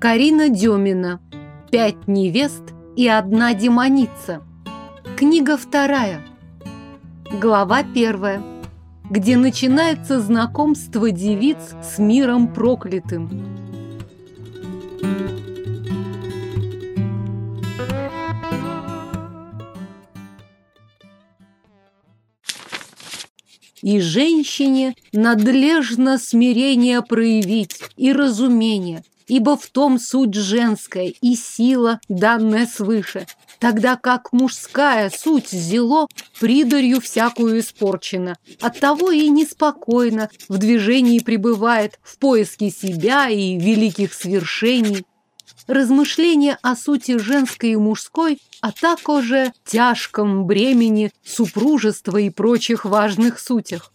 Карина Демина. 5 невест и 1 демоница. Книга 2. Глава 1. Где начинается знакомство девиц с миром проклятым. И женщине надлежно смирение проявить и разумение, ибо в том суть женская и сила, данная свыше, тогда как мужская суть зело придурью всякую испорчена. Оттого и неспокойно в движении пребывает, в поиске себя и великих свершений. Размышления о сути женской и мужской, а также тяжком бремени супружества и прочих важных сутях.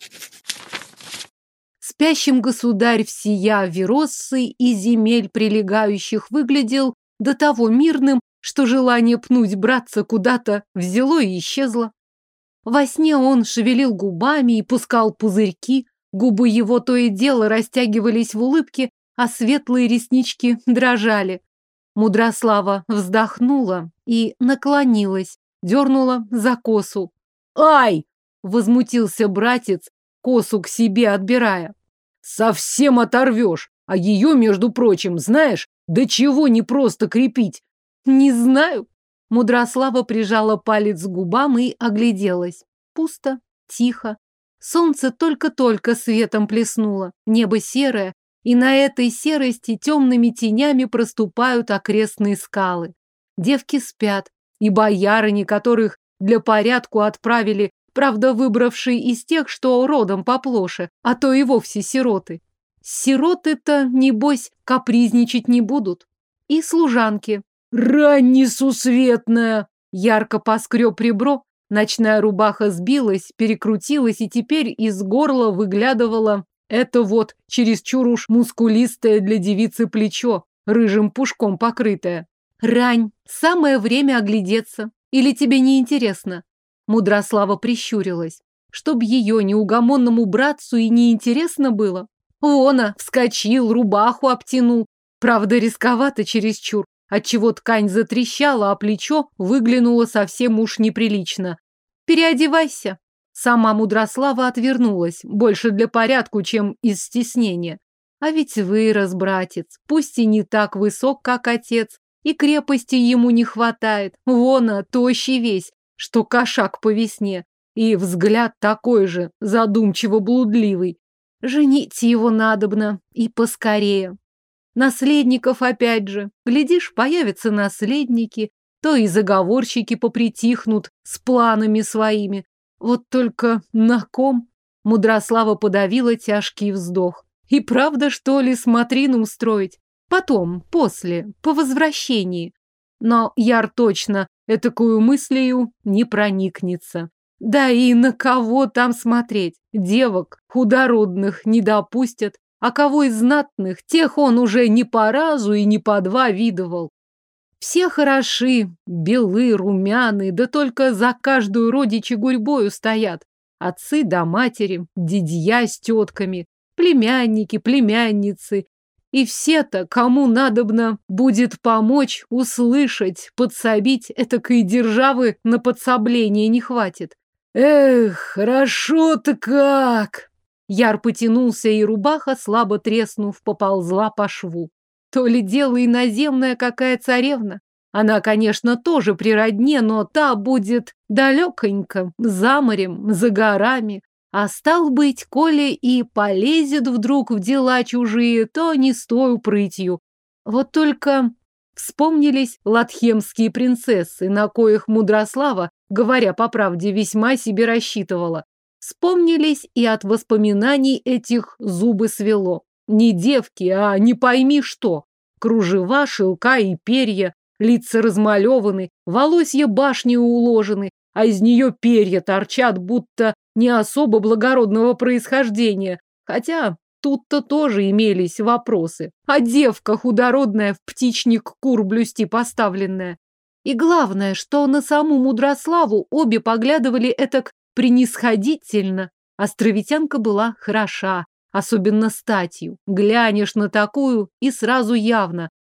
Спящим государь всея Вероссы и земель прилегающих выглядел до того мирным, что желание пнуть братца куда-то взяло и исчезло. Во сне он шевелил губами и пускал пузырьки, губы его то и дело растягивались в улыбке, а светлые реснички дрожали. Мудрослава вздохнула и наклонилась, дернула за косу. «Ай!» — возмутился братец, косу к себе отбирая. «Совсем оторвешь, а ее, между прочим, знаешь, до чего не просто крепить?» «Не знаю». Мудрослава прижала палец к губам и огляделась. Пусто, тихо. Солнце только-только светом плеснуло, небо серое, и на этой серости темными тенями проступают окрестные скалы. Девки спят, и боярыни, которых для порядку отправили, правда, выбравшие из тех, что родом поплоше, а то и вовсе сироты. Сироты-то, небось, капризничать не будут. И служанки. «Рань несусветная!» Ярко поскреб ребро, ночная рубаха сбилась, перекрутилась, и теперь из горла выглядывала это вот чересчур уж мускулистое для девицы плечо, рыжим пушком покрытое. «Рань, самое время оглядеться. Или тебе не интересно?» Мудрослава прищурилась. Чтоб ее неугомонному братцу и не интересно было. Вона вскочил, рубаху обтянул. Правда, рисковато чересчур, отчего ткань затрещала, а плечо выглянуло совсем уж неприлично. «Переодевайся». Сама Мудрослава отвернулась, больше для порядку, чем из стеснения. А ведь вырос братец, пусть и не так высок, как отец, и крепости ему не хватает. Вона тощий весь, что кошак по весне, и взгляд такой же, задумчиво-блудливый. Женить его надобно, и поскорее. Наследников опять же. Глядишь, появятся наследники, то и заговорщики попритихнут с планами своими. Вот только на ком? Мудрослава подавила тяжкий вздох. И правда, что ли, смотрину устроить? Потом, после, по возвращении. Но Яр точно этакую мыслью не проникнется. Да и на кого там смотреть? Девок худородных не допустят, а кого из знатных, тех он уже не по разу и не по два видывал. Все хороши, белы, румяны, да только за каждую родичи гурьбою стоят. Отцы да матери, дядья с тетками, племянники, племянницы. И все-то, кому надобно будет помочь, услышать, подсобить, этакой державы на подсобление не хватит. Эх, хорошо-то как! Яр потянулся, и рубаха, слабо треснув, поползла по шву. То ли дело иноземная какая царевна. Она, конечно, тоже при родне, но та будет далеконько, за морем, за горами. А стал быть, коли и полезет вдруг в дела чужие, то не с той упрытью. Вот только вспомнились латхемские принцессы, на коих Мудрослава, говоря по правде, весьма себе рассчитывала. Вспомнились, и от воспоминаний этих зубы свело. Не девки, а не пойми что. Кружева, шелка и перья, лица размалеваны, волосья башней уложены, а из нее перья торчат, будто не особо благородного происхождения. Хотя тут-то тоже имелись вопросы. А девка худородная, в птичник кур блюсти поставленная. И главное, что на саму Мудрославу обе поглядывали этак пренисходительно. Островитянка была хороша, особенно статью. Глянешь на такую, и сразу явно,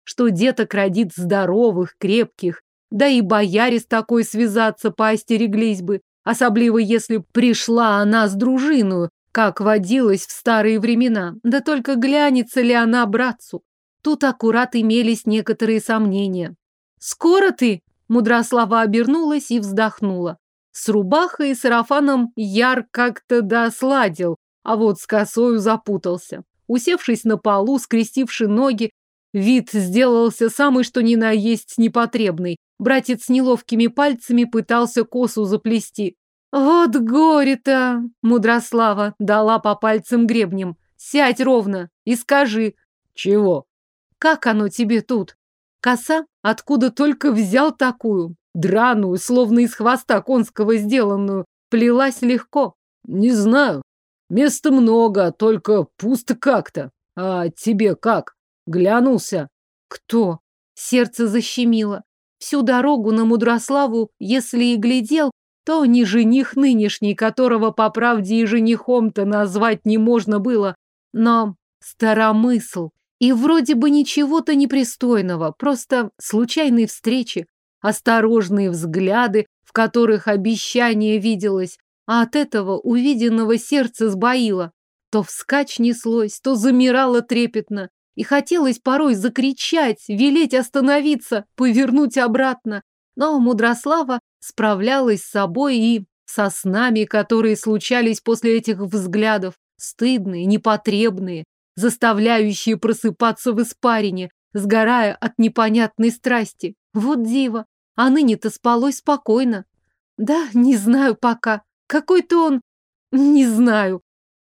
что деток родит здоровых, крепких. Да и бояре с такой связаться поостереглись бы, особливо если пришла она с дружиною, как водилось в старые времена. Да только глянется ли она братцу? Тут аккурат имелись некоторые сомнения. «Скоро ты?» – Мудрослава обернулась и вздохнула. С рубахой и сарафаном Яр как-то досладил, а вот с косою запутался. Усевшись на полу, скрестивши ноги, вид сделался самый что ни на есть непотребный. Братец неловкими пальцами пытался косу заплести. «Вот горе-то!» – Мудрослава дала по пальцам гребнем. «Сядь ровно и скажи». «Чего?» «Как оно тебе тут?» Коса, откуда только взял такую, драную, словно из хвоста конского сделанную, плелась легко. «Не знаю. Места много, только пусто как-то. А тебе как? Глянулся?» «Кто?» Сердце защемило. Всю дорогу на Мудрославу, если и глядел, то не жених нынешний, которого по правде и женихом-то назвать не можно было, но старомысл. И вроде бы ничего-то непристойного, просто случайные встречи, осторожные взгляды, в которых обещание виделось, а от этого увиденного сердце сбоило. То вскачь неслось, то замирало трепетно, и хотелось порой закричать, велеть остановиться, повернуть обратно. Но Мудрослава справлялась с собой и со снами, которые случались после этих взглядов, стыдные, непотребные, заставляющие просыпаться в испарине, сгорая от непонятной страсти. Вот диво, а ныне-то спалось спокойно. Да, не знаю пока. Какой-то он... Не знаю.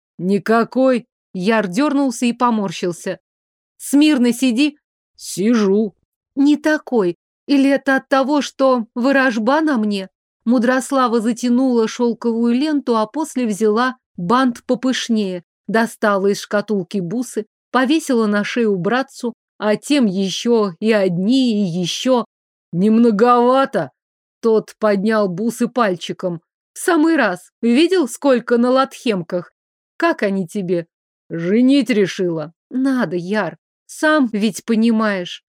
Никакой. Яр дернулся и поморщился. Смирно сиди. Сижу. Не такой. Или это от того, что ворожба на мне? Мудрослава затянула шелковую ленту, а после взяла бант попышнее, достала из шкатулки бусы, повесила на шею братцу, а тем еще и одни, и еще. Немноговато. Тот поднял бусы пальчиком. В самый раз. Видел, сколько на латхемках? Как они тебе? Женить решила. Надо, Яр. Сам ведь понимаешь.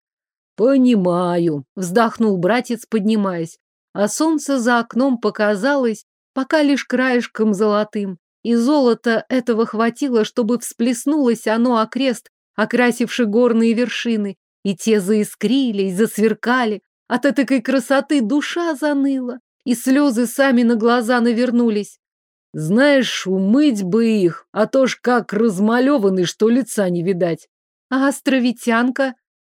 Понимаю, вздохнул братец, поднимаясь. А солнце за окном показалось пока лишь краешком золотым. И золота этого хватило, чтобы всплеснулось оно окрест, окрасивши горные вершины, и те заискрились, засверкали. От этакой красоты душа заныла, и слезы сами на глаза навернулись. Знаешь, умыть бы их, а то ж как размалеваны, что лица не видать. А островитянка?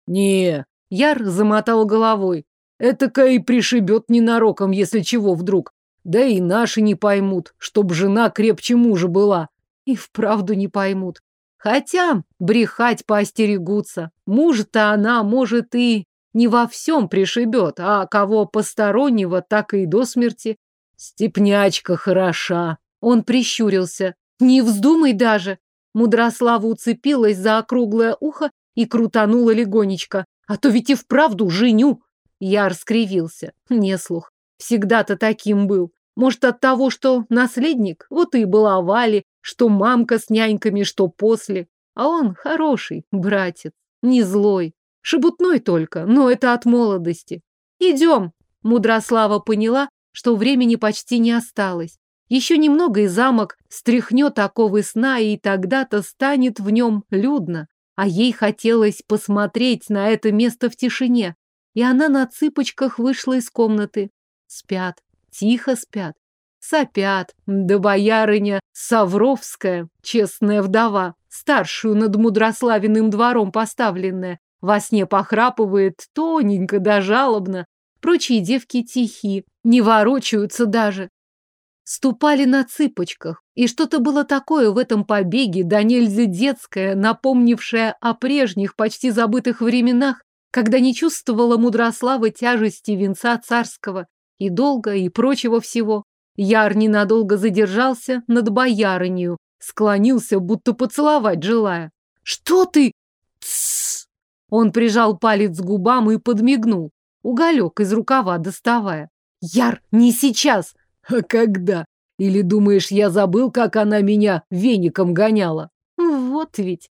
Не, Яр замотал головой. Этакая и пришибет ненароком, если чего вдруг. Да и наши не поймут, чтоб жена крепче мужа была. И вправду не поймут. Хотя брехать поостерегутся. Мужа-то она, может, и не во всем пришибет, а кого постороннего, так и до смерти. Степнячка хороша. Он прищурился. Не вздумай даже. Мудрослава уцепилась за округлое ухо и крутанула легонечко. А то ведь и вправду женю. Яр скривился. Не слух. Всегда-то таким был. Может, от того, что наследник? Вот и баловали, что мамка с няньками, что после. А он хороший братец, не злой. Шебутной только, но это от молодости. Идем. Мудрослава поняла, что времени почти не осталось. Еще немного и замок стряхнет оковы сна, и тогда-то станет в нем людно. А ей хотелось посмотреть на это место в тишине. И она на цыпочках вышла из комнаты. Спят, тихо спят, сопят. Да боярыня Савровская, честная вдова, старшую над Мудрославиным двором поставленная, во сне похрапывает тоненько да жалобно. Прочие девки тихи, не ворочаются даже. Ступали на цыпочках, и что-то было такое в этом побеге, да нельзя детское, напомнившее о прежних, почти забытых временах, когда не чувствовала Мудрослава тяжести венца царского и долга, и прочего всего. Яр ненадолго задержался над боярынею, склонился, будто поцеловать желая. «Что ты?» «Тссс!» Он прижал палец к губам и подмигнул, уголек из рукава доставая. «Яр, не сейчас!» «А когда? Или думаешь, я забыл, как она меня веником гоняла?» «Вот ведь!»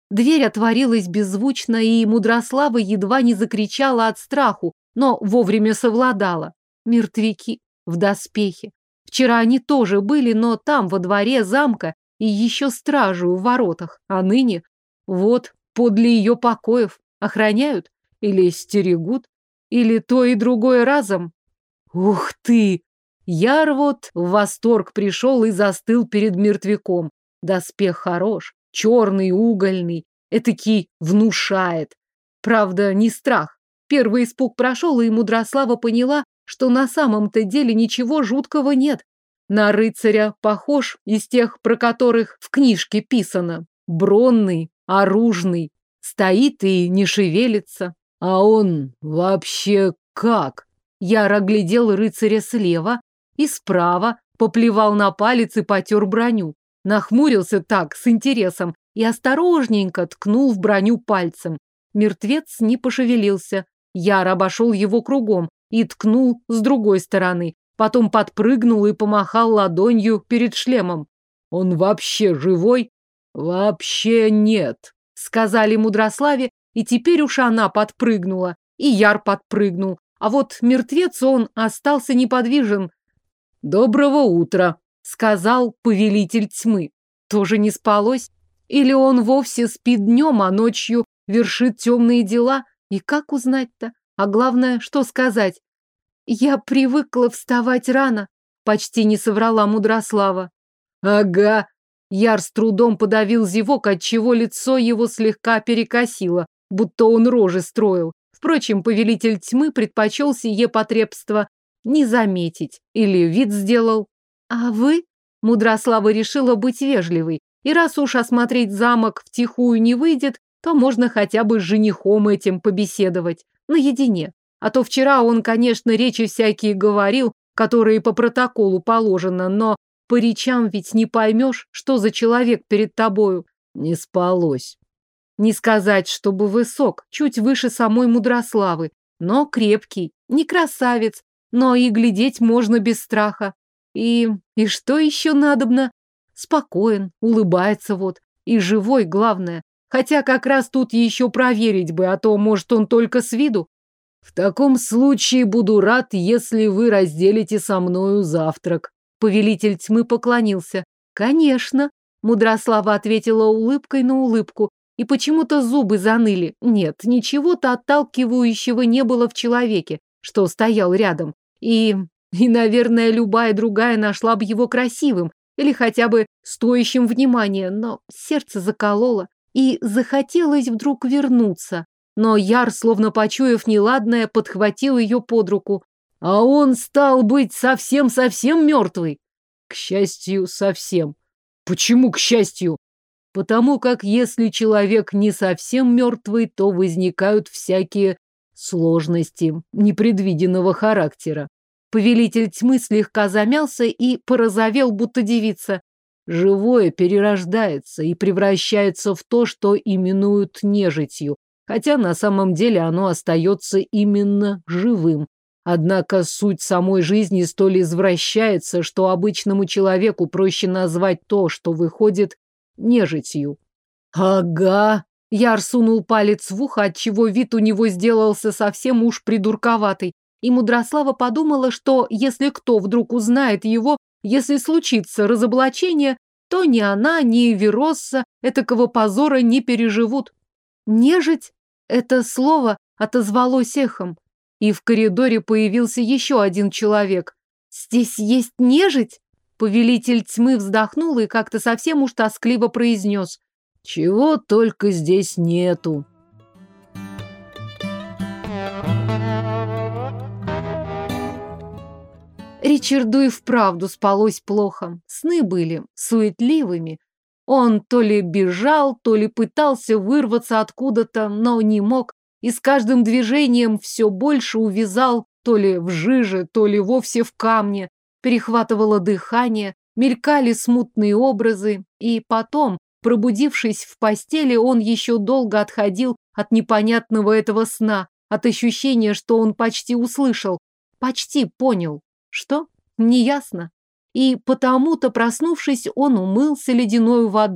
Дверь отворилась беззвучно, и Мудрослава едва не закричала от страху, но вовремя совладала. Мертвяки в доспехе. Вчера они тоже были, но там, во дворе замка, и еще стражу в воротах, а ныне вот подле ее покоев охраняют или стерегут, или то и другое разом. Ух ты! Яр вот в восторг пришел и застыл перед мертвяком. Доспех хорош, черный, угольный, этакий внушает. Правда, не страх. Первый испуг прошел, и Мудрослава поняла, что на самом-то деле ничего жуткого нет. На рыцаря похож из тех, про которых в книжке писано. Бронный, оружный, стоит и не шевелится. А он вообще как? Яр оглядел рыцаря слева и справа, поплевал на палец и потер броню. Нахмурился так, с интересом, и осторожненько ткнул в броню пальцем. Мертвец не пошевелился. Яр обошел его кругом и ткнул с другой стороны. Потом подпрыгнул и помахал ладонью перед шлемом. «Он вообще живой?» «Вообще нет», — сказали Мудрославе, и теперь уж она подпрыгнула, и Яр подпрыгнул, а вот мертвец он остался неподвижен. «Доброго утра», — сказал повелитель тьмы. Тоже не спалось? Или он вовсе спит днем, а ночью вершит темные дела? И как узнать-то? А главное, что сказать? Я привыкла вставать рано, почти не соврала Мудрослава. Ага. Яр с трудом подавил зевок, отчего лицо его слегка перекосило, будто он рожи строил. Впрочем, повелитель тьмы предпочел сие потребство не заметить. Или вид сделал. А вы? Мудрослава решила быть вежливой. И раз уж осмотреть замок втихую не выйдет, то можно хотя бы с женихом этим побеседовать. Наедине. А то вчера он, конечно, речи всякие говорил, которые по протоколу положено, но по речам ведь не поймешь, что за человек перед тобою. Не спалось. Не сказать, чтобы высок, чуть выше самой Мудрославы, но крепкий, не красавец, но и глядеть можно без страха. И что еще надобно? Спокоен, улыбается вот, и живой, главное. Хотя как раз тут еще проверить бы, а то, может, он только с виду. В таком случае буду рад, если вы разделите со мною завтрак. Повелитель тьмы поклонился. Конечно, Мудрослава ответила улыбкой на улыбку, и почему-то зубы заныли. Нет, ничего-то отталкивающего не было в человеке, что стоял рядом. И, наверное, любая другая нашла бы его красивым или хотя бы стоящим внимания, но сердце закололо, и захотелось вдруг вернуться. Но Яр, словно почуяв неладное, подхватил ее под руку. А он, стал быть, совсем-совсем мертвый. К счастью, совсем. Почему к счастью? Потому как если человек не совсем мертвый, то возникают всякие сложности непредвиденного характера. Повелитель тьмы слегка замялся и порозовел, будто девица. Живое перерождается и превращается в то, что именуют нежитью, хотя на самом деле оно остается именно живым. Однако суть самой жизни столь извращается, что обычному человеку проще назвать то, что выходит, нежитью. Ага. Яр сунул палец в ухо, отчего вид у него сделался совсем уж придурковатый. И Мудрослава подумала, что если кто вдруг узнает его, если случится разоблачение, то ни она, ни Веросса этакого позора не переживут. Нежить? Это слово отозвалось эхом. И в коридоре появился еще один человек. «Здесь есть нежить?» Повелитель тьмы вздохнул и как-то совсем уж тоскливо произнес. «Чего только здесь нету». Ричарду и вправду спалось плохо. Сны были суетливыми. Он то ли бежал, то ли пытался вырваться откуда-то, но не мог. И с каждым движением все больше увязал то ли в жиже, то ли вовсе в камне. Перехватывало дыхание, мелькали смутные образы. И потом, пробудившись в постели, он еще долго отходил от непонятного этого сна, от ощущения, что он почти услышал, почти понял. Что? Неясно. И потому-то, проснувшись, он умылся ледяной водой,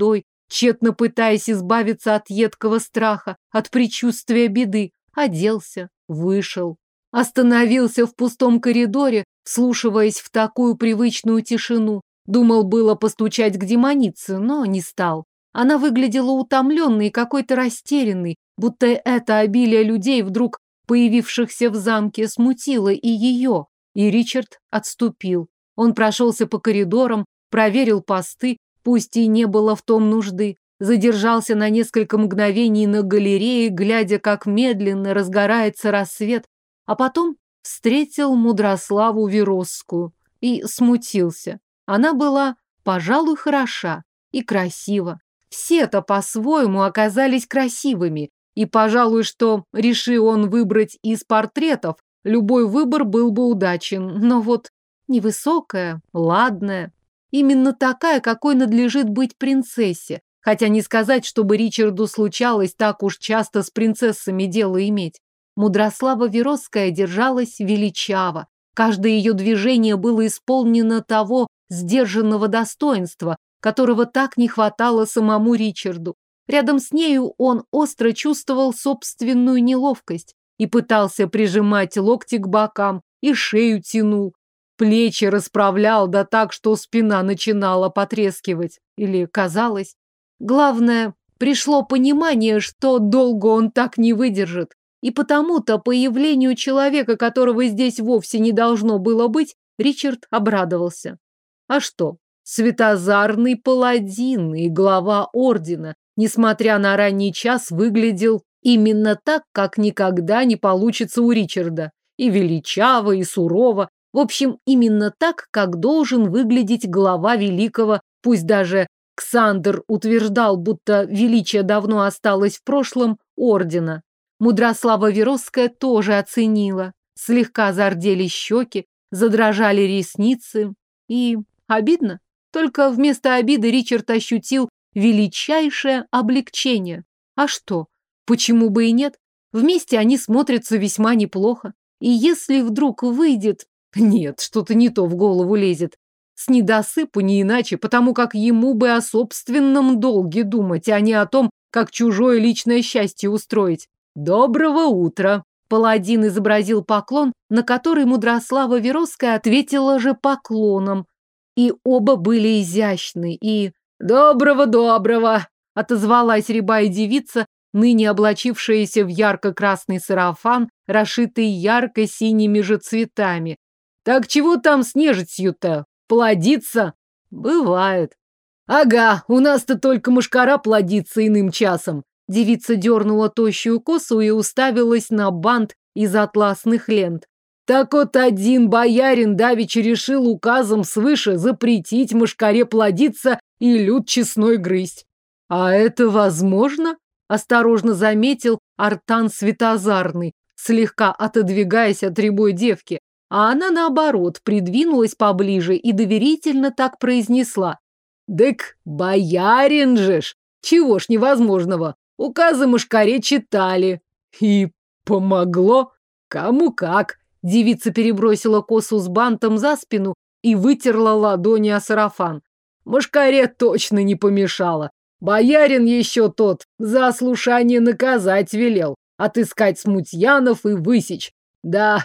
тщетно пытаясь избавиться от едкого страха, от предчувствия беды. Оделся, вышел. Остановился в пустом коридоре, вслушиваясь в такую привычную тишину. Думал было постучать к демонице, но не стал. Она выглядела утомленной и какой-то растерянной, будто это обилие людей, вдруг появившихся в замке, смутило и ее. И Ричард отступил. Он прошелся по коридорам, проверил посты, пусть и не было в том нужды. Задержался на несколько мгновений на галерее, глядя, как медленно разгорается рассвет, а потом встретил Мудрославу Веросскую и смутился. Она была, пожалуй, хороша и красива. Все-то по-своему оказались красивыми, и, пожалуй, что, реши он выбрать из портретов, любой выбор был бы удачен, но вот невысокая, ладная, именно такая, какой надлежит быть принцессе, хотя не сказать, чтобы Ричарду случалось так уж часто с принцессами дело иметь. Мудрослава Веросская держалась величаво, каждое ее движение было исполнено того сдержанного достоинства, которого так не хватало самому Ричарду. Рядом с нею он остро чувствовал собственную неловкость и пытался прижимать локти к бокам, и шею тянул, плечи расправлял, да так, что спина начинала потрескивать. Или казалось. Главное, пришло понимание, что долго он так не выдержит. И потому-то появлению человека, которого здесь вовсе не должно было быть, Ричард обрадовался. А что? Светозарный паладин и глава ордена, несмотря на ранний час, выглядел именно так, как никогда не получится у Ричарда. И величаво, и сурово. В общем, именно так, как должен выглядеть глава великого, пусть даже Ксандр утверждал, будто величие давно осталось в прошлом, ордена. Мудрослава Веросская тоже оценила. Слегка зардели щеки, задрожали ресницы. И обидно. Только вместо обиды Ричард ощутил величайшее облегчение. А что? Почему бы и нет? Вместе они смотрятся весьма неплохо. И если вдруг выйдет... Нет, что-то не то в голову лезет. С недосыпу не иначе, потому как ему бы о собственном долге думать, а не о том, как чужое личное счастье устроить. «Доброго утра!» Паладин изобразил поклон, на который Мудрослава Веросская ответила же поклоном. И оба были изящны, и... «Доброго-доброго!» отозвалась рябая девица, ныне облачившаяся в ярко-красный сарафан, расшитый ярко-синими же цветами. «Так чего там с нежитью-то? Плодится?» «Бывает». «Ага, у нас-то только мошкара плодится иным часом». Девица дернула тощую косу и уставилась на бант из атласных лент. Так вот один боярин давеча решил указом свыше запретить мошкаре плодиться и люд честной грызть. А это возможно? Осторожно заметил Артан Светозарный, слегка отодвигаясь от рябой девки. А она, наоборот, придвинулась поближе и доверительно так произнесла. «Дык, боярин же ж! Чего ж невозможного? Указы мошкаре читали. И помогло? Кому как?» Девица перебросила косу с бантом за спину и вытерла ладони о сарафан. Мошкаре точно не помешало. Боярин еще тот за ослушание наказать велел, отыскать смутьянов и высечь. Да,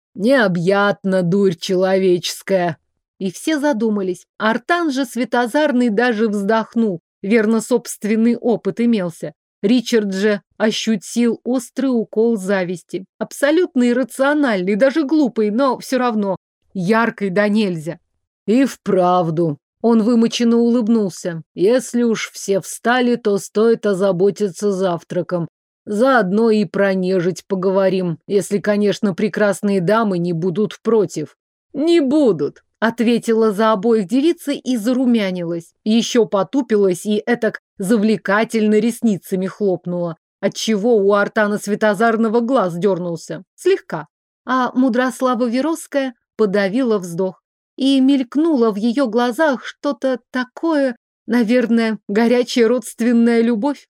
необъятна дурь человеческая. И все задумались. Артан же Светозарный даже вздохнул. Верно, собственный опыт имелся. Ричард же ощутил острый укол зависти. Абсолютно иррациональный, даже глупый, но все равно яркий да нельзя. И вправду. Он вымученно улыбнулся. Если уж все встали, то стоит озаботиться завтраком. Заодно и про нежить поговорим, если, конечно, прекрасные дамы не будут против. Не будут, ответила за обоих девица и зарумянилась. Еще потупилась и этак завлекательно ресницами хлопнула, отчего у Артана Светозарного глаз дернулся. Слегка. А Мудрослава Веросская подавила вздох. И мелькнуло в ее глазах что-то такое, наверное, горячая родственная любовь.